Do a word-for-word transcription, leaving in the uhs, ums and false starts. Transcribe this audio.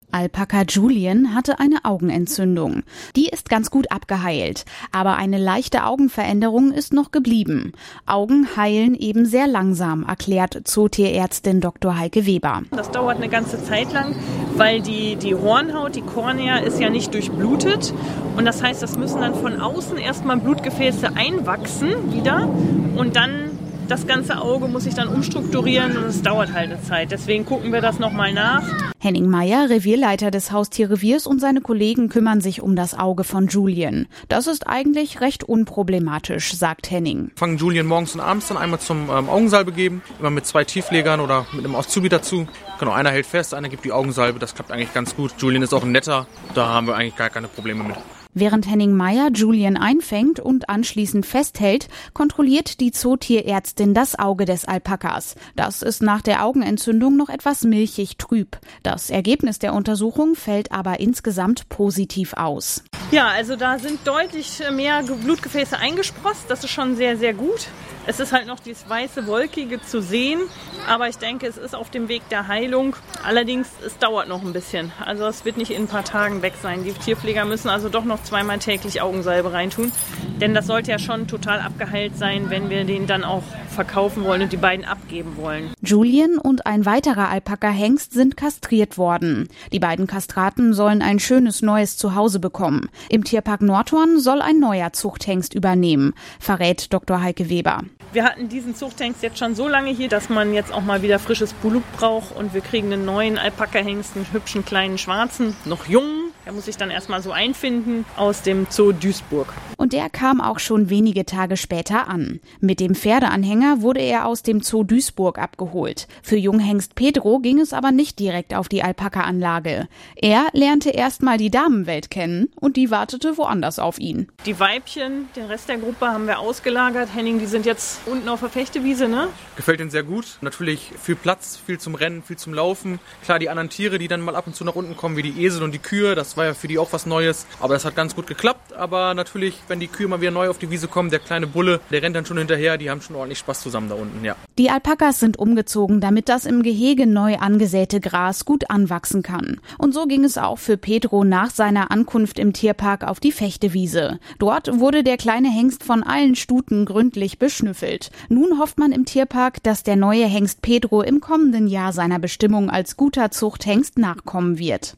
Alpaka Julien hatte eine Augenentzündung. Die ist ganz gut abgeheilt, aber eine leichte Augenveränderung ist noch geblieben. Augen heilen eben sehr langsam, erklärt Zootierärztin Doktor Heike Weber. Das dauert eine ganze Zeit lang, weil die, die Hornhaut, die Kornea, ist ja nicht durchblutet. Und das heißt, das müssen dann von außen erstmal Blutgefäße einwachsen wieder und dann das ganze Auge muss sich dann umstrukturieren und es dauert halt eine Zeit. Deswegen gucken wir das nochmal nach. Henning Meyer, Revierleiter des Haustierreviers, und seine Kollegen kümmern sich um das Auge von Julien. Das ist eigentlich recht unproblematisch, sagt Henning. Wir fangen Julien morgens und abends dann einmal zum ähm, Augensalbe geben. Immer mit zwei Tieflegern oder mit einem Azubi dazu. Genau, einer hält fest, einer gibt die Augensalbe. Das klappt eigentlich ganz gut. Julien ist auch ein netter. Da haben wir eigentlich gar keine Probleme mit. Während Henning Meyer Julien einfängt und anschließend festhält, kontrolliert die Zootierärztin das Auge des Alpakas. Das ist nach der Augenentzündung noch etwas milchig trüb. Das Ergebnis der Untersuchung fällt aber insgesamt positiv aus. Ja, also da sind deutlich mehr Blutgefäße eingesproßt. Das ist schon sehr, sehr gut. Es ist halt noch dieses weiße, wolkige zu sehen, aber ich denke, es ist auf dem Weg der Heilung. Allerdings, es dauert noch ein bisschen. Also es wird nicht in ein paar Tagen weg sein. Die Tierpfleger müssen also doch noch zweimal täglich Augensalbe reintun, denn das sollte ja schon total abgeheilt sein, wenn wir den dann auch verkaufen wollen und die beiden abgeben wollen. Julien und ein weiterer Alpaka-Hengst sind kastriert worden. Die beiden Kastraten sollen ein schönes neues Zuhause bekommen. Im Tierpark Nordhorn soll ein neuer Zuchthengst übernehmen, verrät Doktor Heike Weber. Wir hatten diesen Zuchthengst jetzt schon so lange hier, dass man jetzt auch mal wieder frisches Blut braucht und wir kriegen einen neuen Alpaka-Hengst, einen hübschen kleinen schwarzen, noch jung. Er muss sich dann erstmal so einfinden aus dem Zoo Duisburg. Und der kam auch schon wenige Tage später an. Mit dem Pferdeanhänger wurde er aus dem Zoo Duisburg abgeholt. Für Junghengst Pedro ging es aber nicht direkt auf die Alpaka-Anlage. Er lernte erstmal die Damenwelt kennen und die wartete woanders auf ihn. Die Weibchen, den Rest der Gruppe haben wir ausgelagert. Henning, die sind jetzt unten auf der Fechtewiese, ne? Gefällt ihnen sehr gut. Natürlich viel Platz, viel zum Rennen, viel zum Laufen. Klar, die anderen Tiere, die dann mal ab und zu nach unten kommen, wie die Esel und die Kühe, das war ja für die auch was Neues. Aber das hat ganz gut geklappt. Aber natürlich, wenn die Kühe mal wieder neu auf die Wiese kommen, der kleine Bulle, der rennt dann schon hinterher. Die haben schon ordentlich Spaß zusammen da unten, ja. Die Alpakas sind umgezogen, damit das im Gehege neu angesäte Gras gut anwachsen kann. Und so ging es auch für Pedro nach seiner Ankunft im Tierpark auf die Fechtewiese. Dort wurde der kleine Hengst von allen Stuten gründlich beschnüffelt. Nun hofft man im Tierpark, dass der neue Hengst Pedro im kommenden Jahr seiner Bestimmung als guter Zuchthengst nachkommen wird.